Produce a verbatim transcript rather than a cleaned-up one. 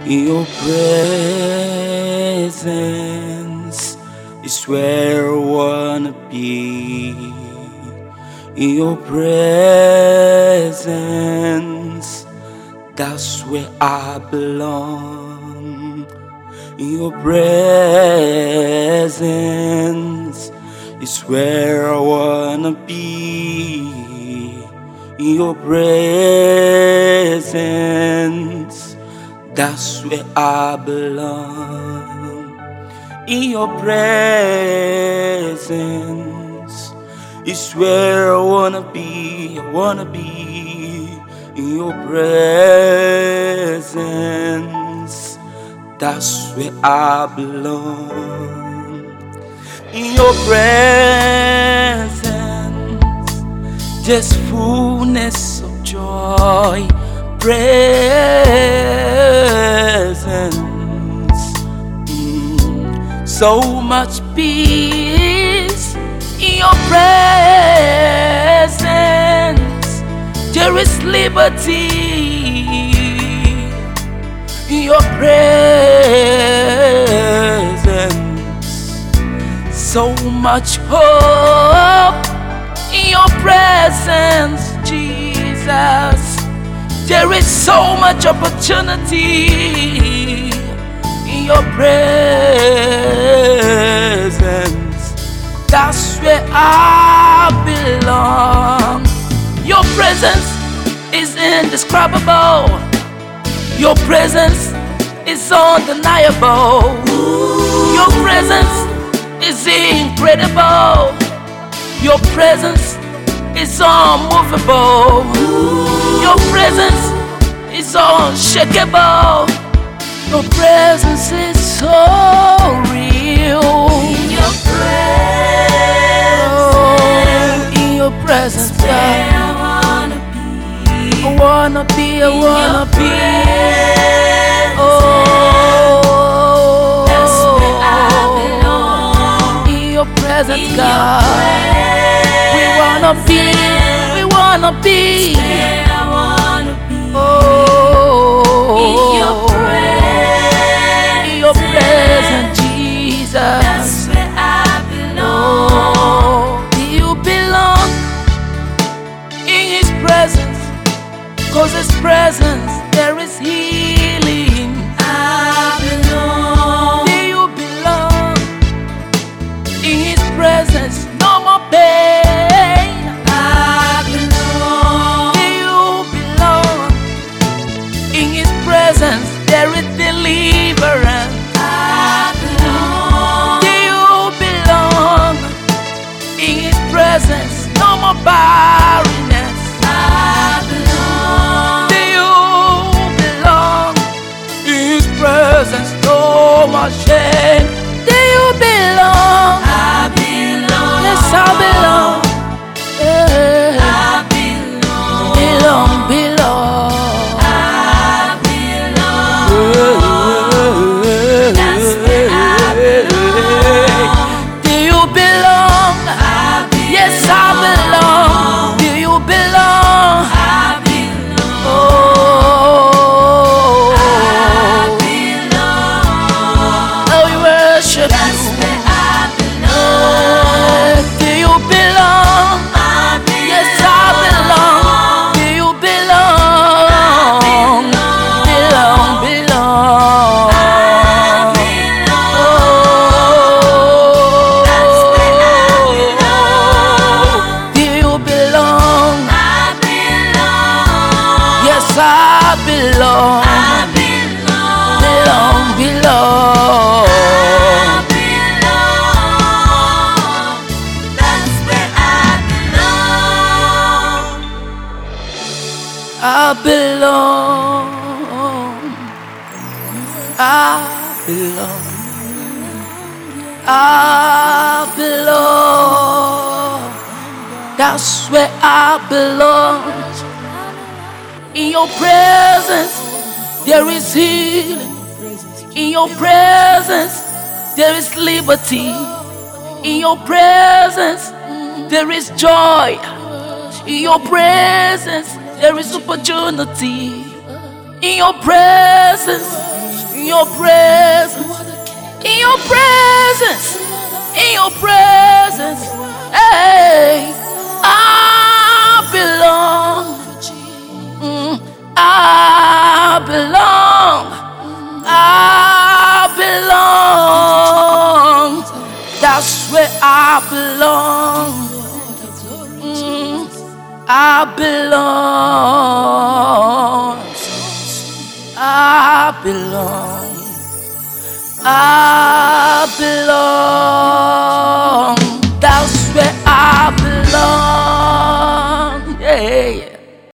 In your presence is where I wanna be. In your presence, that's where I belong. In your presence is where I wanna be. In your presence, that's where I belong. In your presence is where I wanna be. I wanna be in your presence. That's where I belong. In your presence, just fullness of joy. Presence, mm, so much peace in your presence. There is liberty in your presence. So much hope in your presence, Jesus. There is so much opportunity in your presence. That's where I belong. Your presence is indescribable. Your presence is undeniable. Your presence is incredible. Your presence is unmovable. Your presence is unshakable. Your presence is so real. In your presence, oh, in your presence, that's where I wanna be. I wanna be, I wanna be. Oh, that's where I belong. in your presence, In God. your We wanna be, we wanna be. where I wanna be. Oh, In your presence, in your presence, Jesus. that's where I belong. Oh, you belong in His presence, 'cause His presence there is healing. I belong. Do you belong in His presence? No more pain. I belong. Do you belong in His presence? There is deliverance. I belong. Do you belong in His presence? No more barrenness. I belong. Do you belong in His presence? No more shame. Do you belong? I belong. Yes, I belong. Yeah. I belong. Belong, belong. I belong. That's where I belong. Do you belong? I belong. Yes, I belong. Do you belong? I belong. Oh, I belong. oh, we worship That's you. where I belong. Do you belong? I belong. Yes, I belong. Do you belong? Belong, belong. I belong. Oh, That's where I belong. do you belong? I belong. Yes, I belong. I belong. Belong, belong. I belong. That's where I belong. I belong. I belong. I belong. That's where I belong. In your presence, there is healing. In your presence, there is liberty. In your presence, there is joy. In your presence, there is opportunity. In your presence, in your presence, in your presence, in your presence. Hey, I belong. Mm, I belong. I belong. That's where I belong. Mm, I belong. I belong. I belong. That's where I belong. Yeah.